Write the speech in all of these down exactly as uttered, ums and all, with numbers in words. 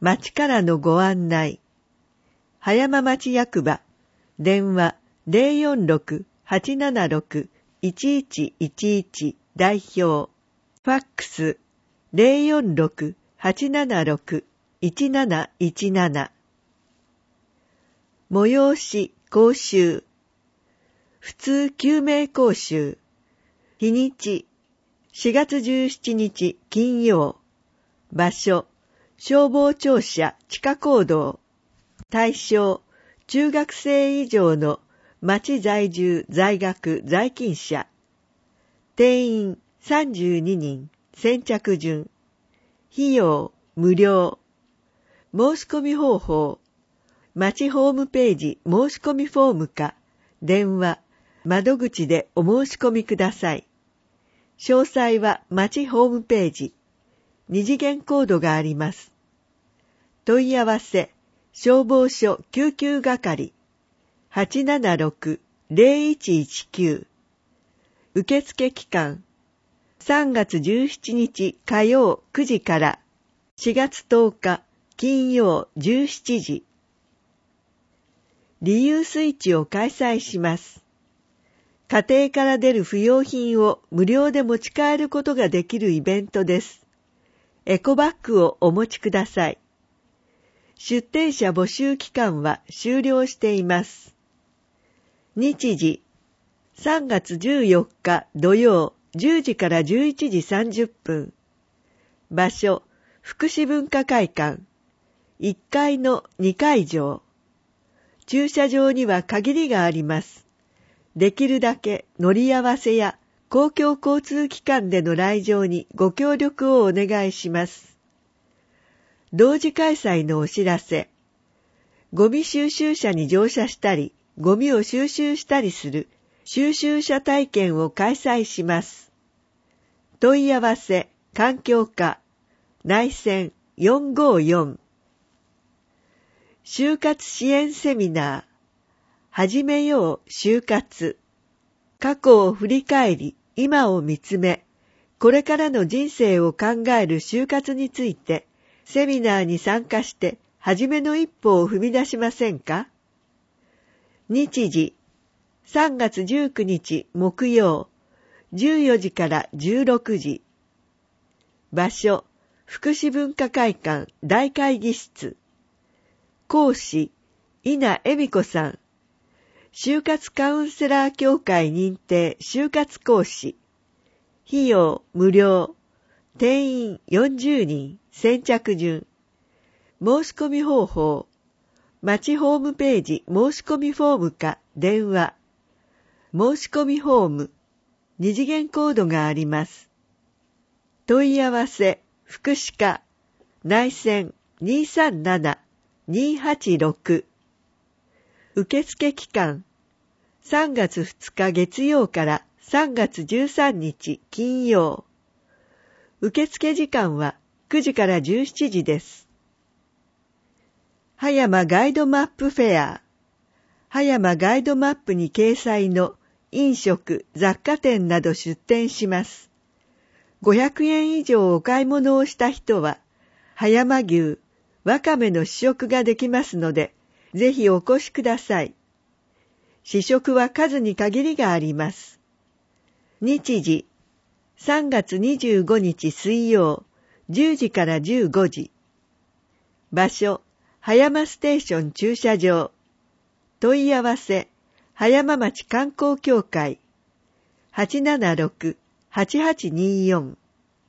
町からのご案内。葉山町役場、電話 ゼロよんろく はちななろく いちいちいちいち 代表。ファックス ゼロよんろく はちななろく いちなないちなな。催し講習。普通救命講習。日にちしがつじゅうしちにち金曜。場所消防庁舎地下講堂。対象中学生以上の町在住在学在勤者。定員さんじゅうににん。先着順。費用無料。申し込み方法町ホームページ申し込みフォームか電話窓口でお申し込みください。詳細は町ホームページ。二次元コードがあります。問い合わせ消防署救急係 はちななろく ゼロいちいちきゅう。受付期間さんがつじゅうしちにち火曜くじからしがつとおか金曜じゅうしちじ。リユース市を開催します。家庭から出る不要品を無料で持ち帰ることができるイベントです。エコバッグをお持ちください。出店者募集期間は終了しています。日時さんがつじゅうよっか土曜じゅうじからじゅういちじさんじゅっぷん。場所福祉文化会館いっかいのにかいじょう。駐車場には限りがあります。できるだけ乗り合わせや公共交通機関での来場にご協力をお願いします。同時開催のお知らせ。ゴミ収集車に乗車したり、ゴミを収集したりする収集車体験を開催します。問い合わせ、環境課、内線よんごよん。就活支援セミナー。始めよう就活。過去を振り返り、今を見つめ、これからの人生を考える就活について、セミナーに参加して、初めの一歩を踏み出しませんか？日時、さんがつじゅうくにち木曜、じゅうよじからじゅうろくじ。場所、福祉文化会館大会議室。講師、稲恵美子さん。就活カウンセラー協会認定就活講師。費用無料。定員よんじゅうにん。先着順。申し込み方法。町ホームページ申し込みフォームか電話。申し込みフォーム。二次元コードがあります。問い合わせ。福祉課。内線 にさんなな にはちろく。受付期間さんがつふつか月曜からさんがつじゅうさんにち金曜。受付時間はくじからじゅうしちじです。葉山ガイドマップフェア。葉山ガイドマップに掲載の飲食、雑貨店など出店します。ごひゃくえん以上お買い物をした人は、葉山牛、わかめの試食ができますので、ぜひお越しください。試食は数に限りがあります。日時、さんがつにじゅうごにち水曜、じゅうじからじゅうごじ。場所、葉山ステーション駐車場。問い合わせ、葉山町観光協会。はちななろく はちはちによん。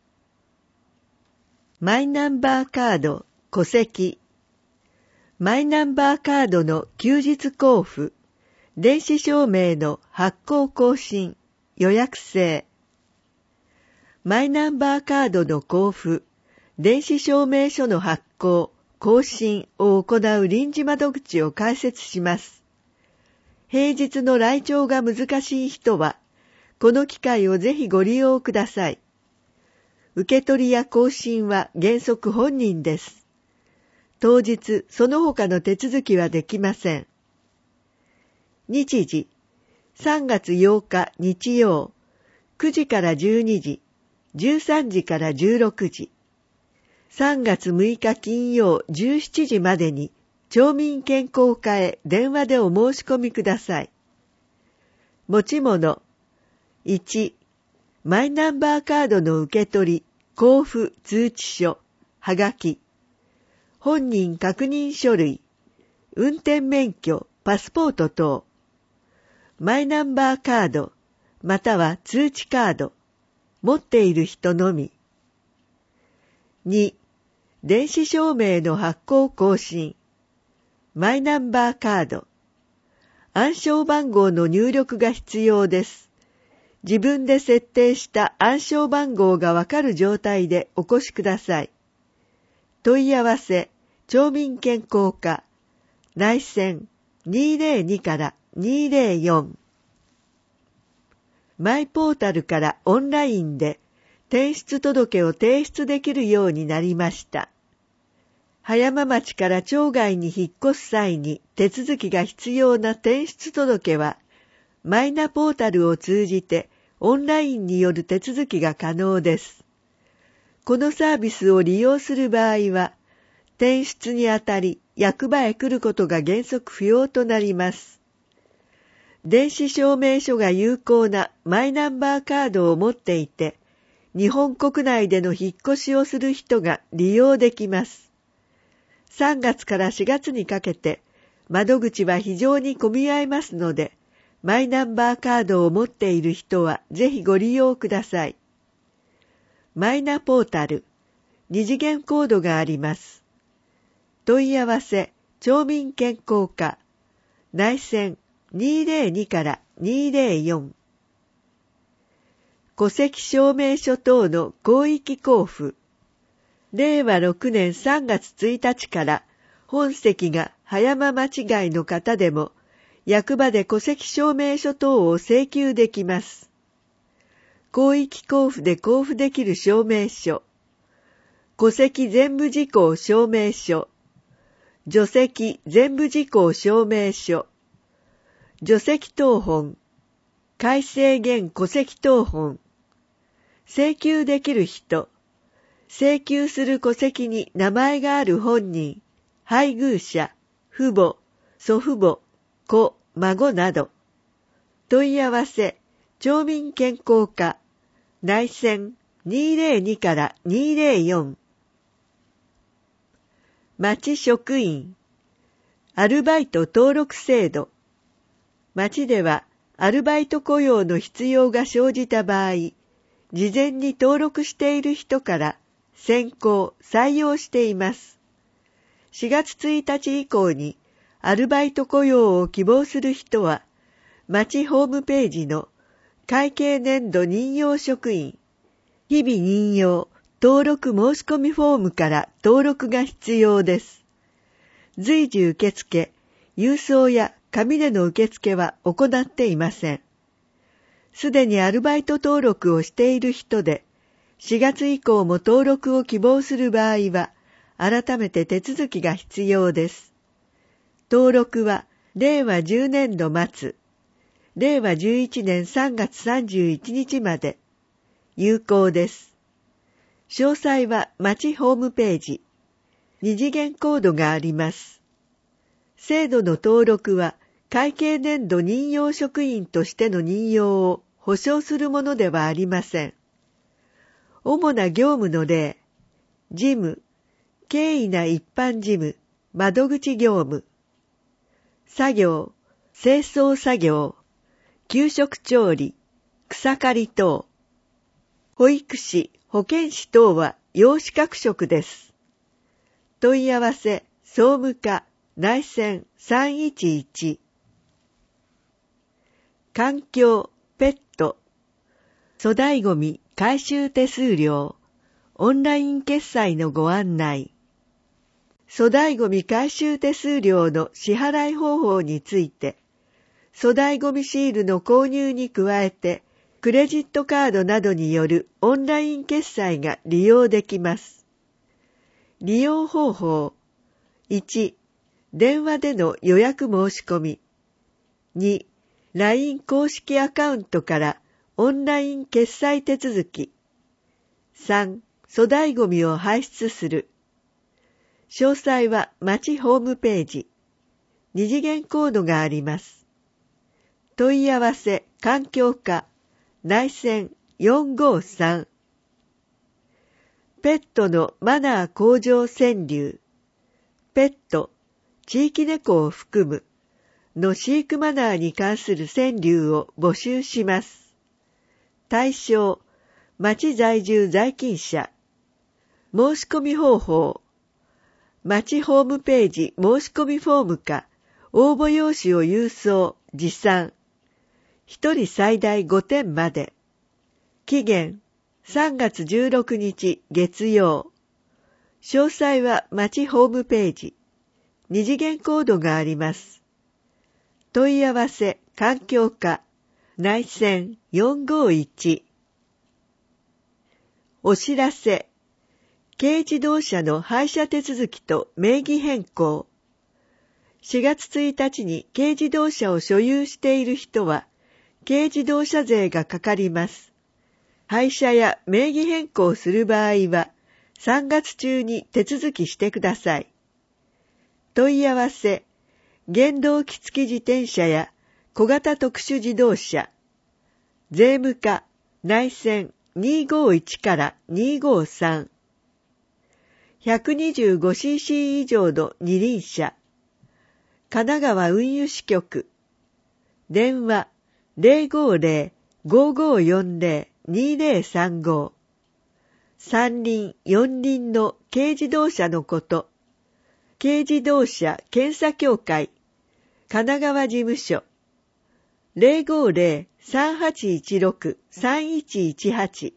マイナンバーカード、戸籍。マイナンバーカードの休日交付、電子証明の発行更新、予約制。マイナンバーカードの交付、電子証明書の発行、更新を行う臨時窓口を開設します。平日の来庁が難しい人は、この機会をぜひご利用ください。受け取りや更新は原則本人です。当日、その他の手続きはできません。日時、さんがつようか日曜、くじからじゅうにじ、じゅうさんじからじゅうろくじ。 さんがつむいか金曜じゅうしちじまでに町民健康課へ電話でお申し込みください。持ち物。いち、マイナンバーカードの受け取り、交付通知書、はがき。本人確認書類、運転免許、パスポート等。マイナンバーカード、または通知カード、持っている人のみ。に、電子証明の発行更新。マイナンバーカード。暗証番号の入力が必要です。自分で設定した暗証番号がわかる状態でお越しください。問い合わせ、町民健康課、内線にーぜろにからにーぜろよん。マイポータルからオンラインで転出届を提出できるようになりました。葉山町から町外に引っ越す際に手続きが必要な転出届は、マイナポータルを通じてオンラインによる手続きが可能です。このサービスを利用する場合は、転出にあたり役場へ来ることが原則不要となります。電子証明書が有効なマイナンバーカードを持っていて、日本国内での引っ越しをする人が利用できます。さんがつからしがつにかけて、窓口は非常に混み合いますので、マイナンバーカードを持っている人はぜひご利用ください。マイナポータル、二次元コードがあります。問い合わせ、町民健康課、内線にーぜろにからにーぜろよん。戸籍証明書等の広域交付。れいわろくねんさんがつついたちから本籍が葉山町外の方でも役場で戸籍証明書等を請求できます。広域交付で交付できる証明書、戸籍全部事項証明書、除籍全部事項証明書、除籍謄本、改正現戸籍謄本、請求できる人、請求する戸籍に名前がある本人、配偶者、父母、祖父母、子、孫など。問い合わせ、町民健康課、内線にーぜろにからにーぜろよん。町職員、アルバイト登録制度。町ではアルバイト雇用の必要が生じた場合、事前に登録している人から選考・採用しています。しがつついたち以降にアルバイト雇用を希望する人は、町ホームページの会計年度任用職員、日々任用登録申し込みフォームから登録が必要です。随時受付、郵送や紙での受付は行っていません。すでにアルバイト登録をしている人で、しがつ以降も登録を希望する場合は、改めて手続きが必要です。登録は、れいわじゅうねんど末、れいわじゅういちねんさんがつさんじゅういちにちまで、有効です。詳細は町ホームページ、二次元コードがあります。制度の登録は、会計年度任用職員としての任用を保証するものではありません。主な業務の例、事務、経緯な一般事務、窓口業務、作業、清掃作業、給食調理、草刈り等、保育士、保健師等は要資格職です。問い合わせ、総務課、内線さんいちいち。環境、ペット、粗大ごみ回収手数料、オンライン決済のご案内。粗大ごみ回収手数料の支払い方法について、粗大ごみシールの購入に加えて、クレジットカードなどによるオンライン決済が利用できます。利用方法。いち、電話での予約申し込み。に、ライン 公式アカウントからオンライン決済手続き。さん、 粗大ごみを排出する。詳細は町ホームページ。二次元コードがあります。問い合わせ環境課内線よんごさん。ペットのマナー向上川柳。ペット、地域猫を含むの飼育マナーに関する川柳を募集します。対象、町在住在勤者。申し込み方法。町ホームページ申し込みフォームか、応募用紙を郵送、持参。一人最大ごてんまで。期限、さんがつじゅうろくにち月曜。詳細は町ホームページ。二次元コードがあります。問い合わせ環境課内線よんごいち。お知らせ。軽自動車の廃車手続きと名義変更。しがつついたちに軽自動車を所有している人は、軽自動車税がかかります。廃車や名義変更する場合は、さんがつ中に手続きしてください。問い合わせ、原動機付き自転車や小型特殊自動車、税務課内線にごいちからにごさん、ひゃくにじゅうごシーシー 以上の二輪車、神奈川運輸支局、電話ゼロごゼロ ごごよんゼロ にゼロさんご、三輪四輪の軽自動車のこと、軽自動車検査協会、神奈川事務所、ゼロごゼロ さんはちいちろく さんいちいちはち。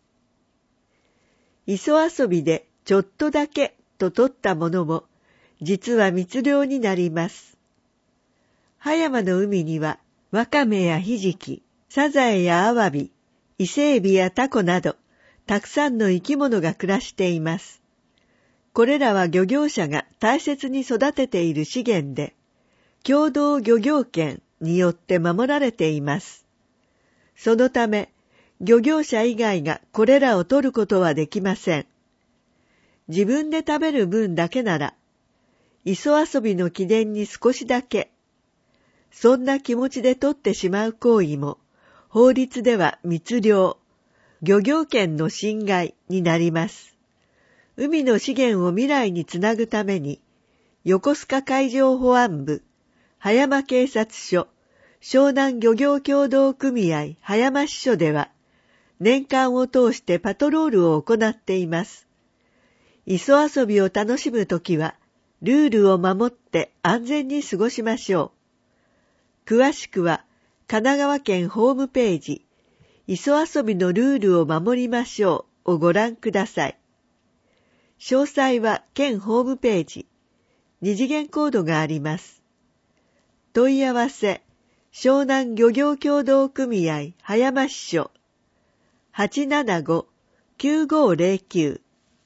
磯遊びでちょっとだけと取ったものも、実は密漁になります。葉山の海には、ワカメやヒジキ、サザエやアワビ、伊勢エビやタコなど、たくさんの生き物が暮らしています。これらは漁業者が大切に育てている資源で、共同漁業権によって守られています。そのため、漁業者以外がこれらを取ることはできません。自分で食べる分だけなら、磯遊びの記念に少しだけ、そんな気持ちで取ってしまう行為も、法律では密漁、漁業権の侵害になります。海の資源を未来につなぐために、横須賀海上保安部、葉山警察署、湘南漁業協同組合葉山支所では、年間を通してパトロールを行っています。磯遊びを楽しむときは、ルールを守って安全に過ごしましょう。詳しくは、神奈川県ホームページ、磯遊びのルールを守りましょうをご覧ください。詳細は県ホームページ、二次元コードがあります。問い合わせ、湘南漁業協同組合葉山支所、はちななご きゅうごゼロきゅう。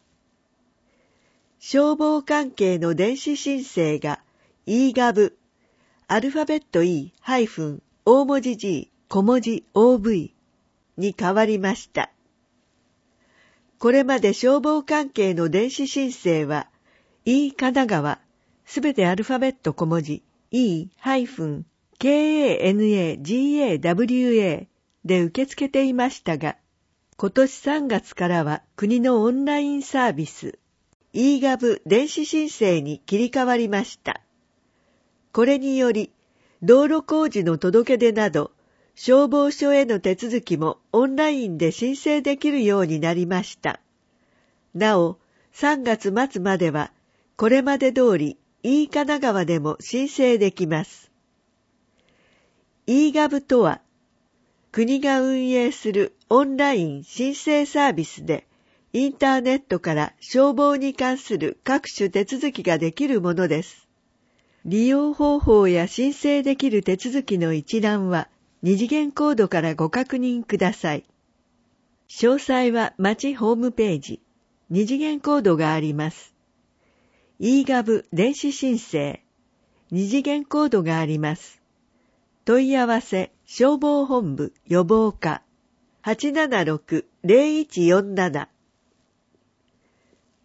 消防関係の電子申請が イーガブ、アルファベット E- 大文字 G 小文字 オーブイ に変わりました。これまで消防関係の電子申請は E 神奈川、すべてアルファベット小文字 E- ケーエーエヌエージーエーダブリューエー で受け付けていましたが、今年さんがつからは国のオンラインサービス、イーガブ 電子申請に切り替わりました。これにより、道路工事の届け出など、消防署への手続きもオンラインで申請できるようになりました。なお、さんがつまつまでは、これまで通り、E 神奈川でも申請できます。イーガブ とは、国が運営するオンライン申請サービスで、インターネットから消防に関する各種手続きができるものです。利用方法や申請できる手続きの一覧は、二次元コードからご確認ください。詳細は町ホームページ、二次元コードがあります。イーガブ 電子申請、二次元コードがあります。問い合わせ消防本部予防課 はちななろく ゼロいちよんなな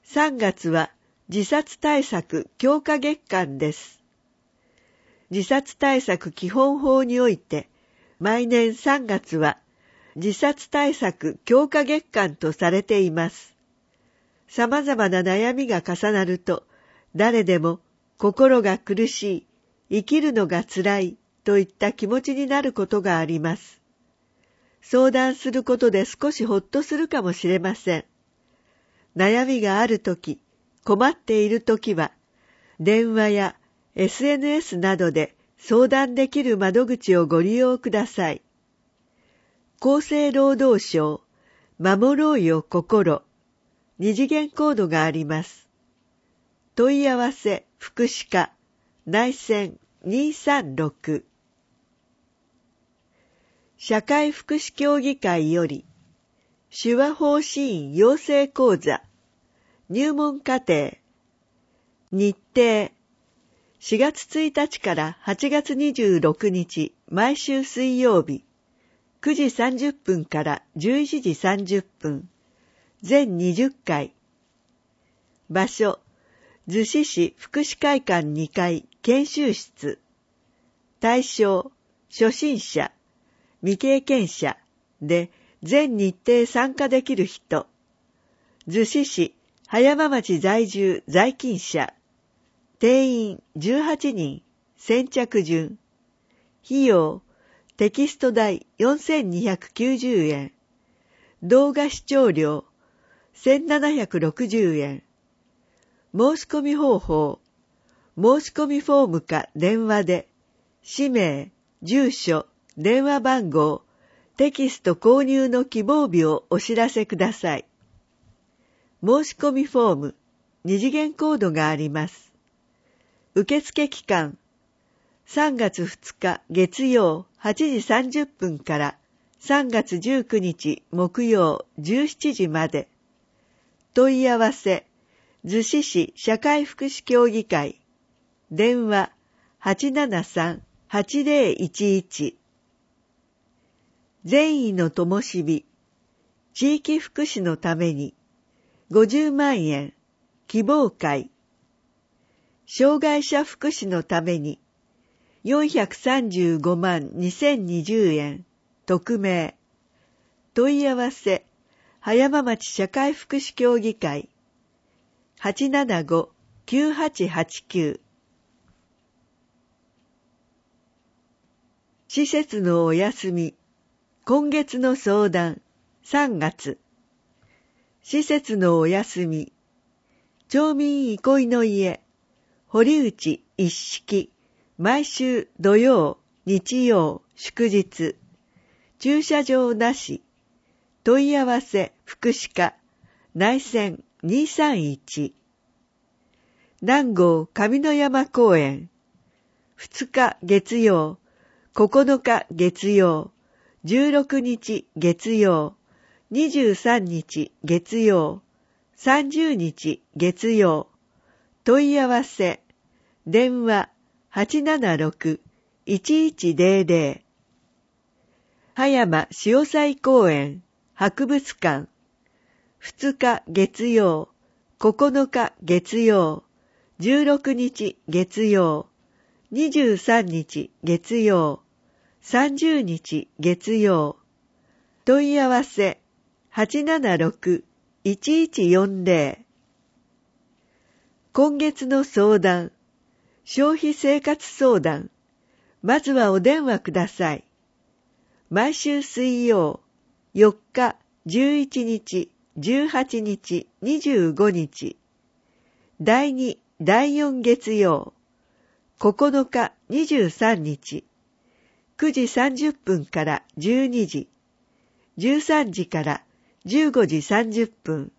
さんがつは自殺対策強化月間です。自殺対策基本法において、毎年さんがつは自殺対策強化月間とされています。様々な悩みが重なると、誰でも心が苦しい、生きるのがつらいといった気持ちになることがあります。相談することで少しほっとするかもしれません。悩みがあるとき、困っているときは、電話や エスエヌエス などで相談できる窓口をご利用ください。厚生労働省、守ろうよ心、二次元コードがあります。問い合わせ福祉課、内線にさんろく。社会福祉協議会より、手話法支援養成講座、入門課程、日程、しがつついたちからはちがつにじゅうろくにち、毎週水曜日、くじさんじゅっぷんからじゅういちじさんじゅっぷん、全にじゅっかい。場所、逗子市福祉会館にかい研修室。対象、初心者、未経験者で全日程参加できる人。逗子市葉山町在住在勤者。定員じゅうはちにん、先着順。費用、テキスト代よんせんにひゃくきゅうじゅうえん。動画視聴料せんななひゃくろくじゅうえん。申し込み方法、申し込みフォームか電話で、氏名、住所、電話番号、テキスト購入の希望日をお知らせください。申し込みフォーム、二次元コードがあります。受付期間、さんがつふつか月曜はちじさんじゅっぷんからさんがつじゅうくにち木曜じゅうしちじまで。問い合わせ、逗子市社会福祉協議会。電話 はちななさんはちぜろいちいち。善意の灯火、地域福祉のために、ごじゅうまんえん、希望会。障害者福祉のために、よんひゃくさんじゅうごまんにせんにじゅうえん、匿名。問い合わせ、葉山町社会福祉協議会。はちななご きゅうはちはちきゅう。施設のお休み、今月の相談、さんがつ。施設のお休み、町民憩いの家、堀内一式、毎週土曜、日曜、祝日、駐車場なし、問い合わせ福祉課、内線にさんいち。南郷上野山公園、ふつか月曜、ここのか月曜、じゅうろくにち月曜、にじゅうさんにち月曜、さんじゅうにち月曜。問い合わせ、電話 はちななろく いちいちぜろぜろ。葉山潮祭公園博物館、ふつか月曜、ここのか月曜、じゅうろくにち月曜、にじゅうさんにち月曜、さんじゅうにち月曜。問い合わせ、はちななろく いちいちよんぜろ。今月の相談、消費生活相談、まずはお電話ください。毎週水曜、よっか、じゅういちにち、じゅうはちにち、にじゅうごにち。だいに、だいよん月曜、ここのか、にじゅうさんにち。くじさんじゅっぷんからじゅうにじ、じゅうさんじからじゅうごじさんじゅっぷん。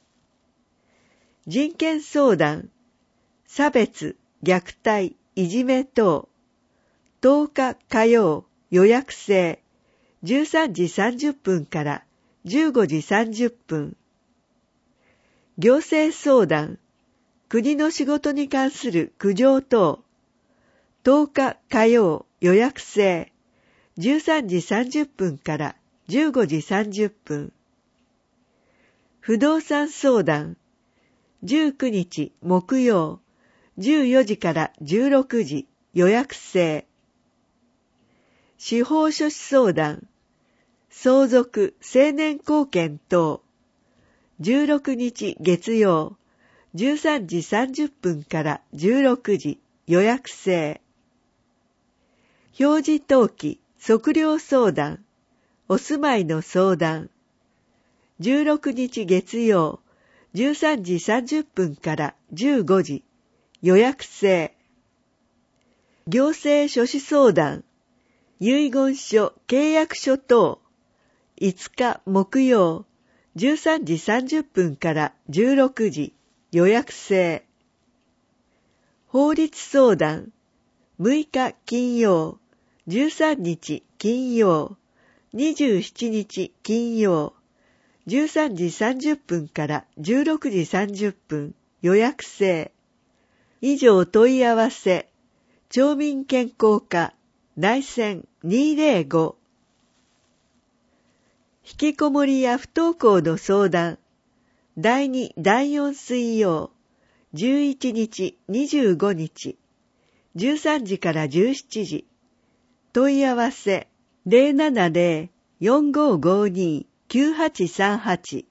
人権相談、差別、虐待、いじめ等。とおか火曜、予約制、じゅうさんじさんじゅっぷんからじゅうごじさんじゅっぷん。行政相談、国の仕事に関する苦情等。とおか火曜、予約制、じゅうさんじさんじゅっぷんからじゅうごじさんじゅっぷん。不動産相談、 じゅうくにち木曜、じゅうよじからじゅうろくじ予約制。司法書士相談、相続成年後見等、じゅうろくにち月曜、じゅうさんじさんじゅっぷんからじゅうろくじ予約制。表示登記測量相談、お住まいの相談、じゅうろくにち月曜、じゅうさんじさんじゅっぷんからじゅうごじ予約制。行政書士相談、遺言書契約書等、いつか木曜、じゅうさんじさんじゅっぷんからじゅうろくじ予約制。法律相談、むいか金曜、じゅうさんにち金曜、にじゅうしちにち金曜、じゅうさんじさんじゅっぷんからじゅうろくじさんじゅっぷん予約制。以上問い合わせ、町民健康課内線にーぜろご。引きこもりや不登校の相談、だいに、だいよん水曜、じゅういちにち、にじゅうごにち、じゅうさんじからじゅうしちじ。問い合わせ、ゼロななゼロ よんごごに きゅうはちさんはち。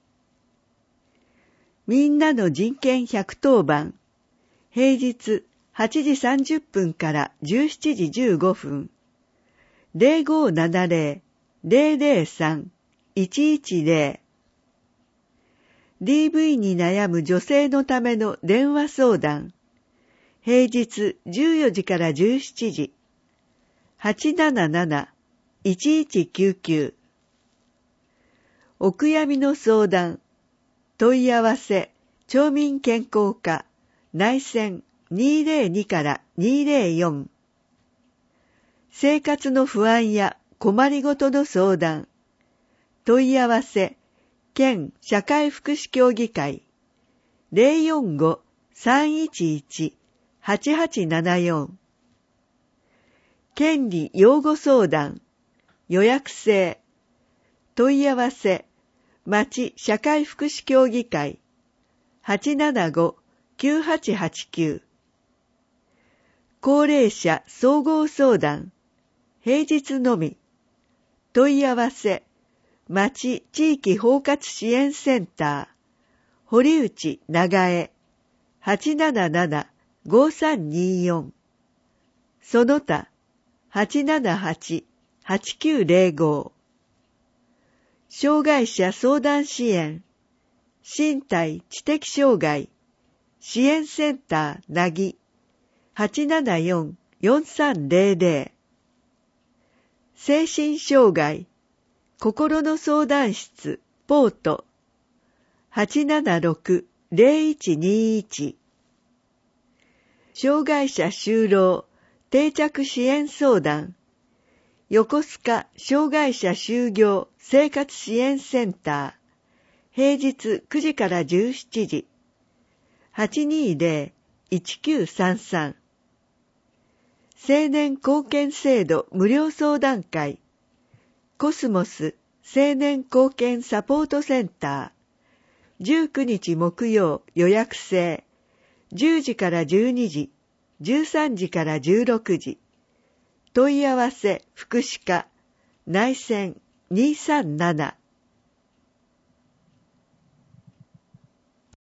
みんなの人権百当番、平日はちじさんじゅっぷんからじゅうしちじじゅうごふん。ゼロごななゼロ ゼロゼロさん いちいちゼロ。ディーブイ に悩む女性のための電話相談。平日じゅうよじからじゅうしちじ。はちなななな いちいちきゅうきゅう。お悔やみの相談。問い合わせ、町民健康課、内線にーぜろにからにーぜろよん。生活の不安や困りごとの相談。問い合わせ、県社会福祉協議会、ゼロよんご さんいちいち はちはちななよん。権利擁護相談、予約制。問い合わせ、町社会福祉協議会、はちななご きゅうはちはちきゅう。高齢者総合相談、平日のみ。問い合わせ、町地域包括支援センター、堀内長江、はちなななな ごさんによん。その他、はちななはち はちきゅうゼロご。障害者相談支援、身体知的障害、支援センターなぎ、はちななよん よんさんゼロゼロ。精神障害、心の相談室、ポート、はちななろく ゼロいちにいち。障害者就労、定着支援相談、横須賀障害者就業生活支援センター、平日くじからじゅうしちじ、はちにゼロ いちきゅうさんさん。青年貢献制度無料相談会、コスモス青年貢献サポートセンター、じゅうくにち木曜予約制、じゅうじからじゅうにじ、じゅうさんじからじゅうろくじ。問い合わせ福祉課、内線にーさんなな。